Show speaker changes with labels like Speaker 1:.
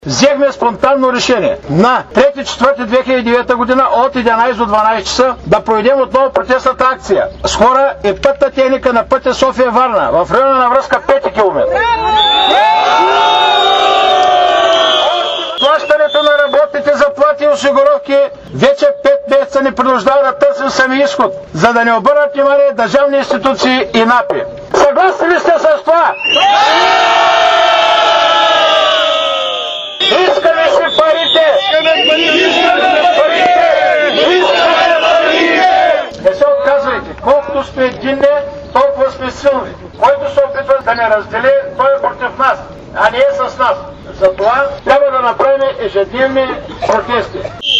Speaker 1: Взехме спонтанно решение на 3.4.2009 година от 11 до 12 часа да проведем отново протестната акция с хора и пътна техника на пътя София-Варна в района на връзка 5 км. Плащането на работните заплати и осигуровки вече 5 месеца ни принуждава да търсим сами изход, за да не обърнат внимание държавни институции и НАПИ. Съгласни ли сте с това? Искаме си парите! Не се отказвайте. Колкото сме единни, толкова сме силни. Който се опитва да не раздели, той е против нас, а не е с нас. Затова трябва да направим ежедневни протести.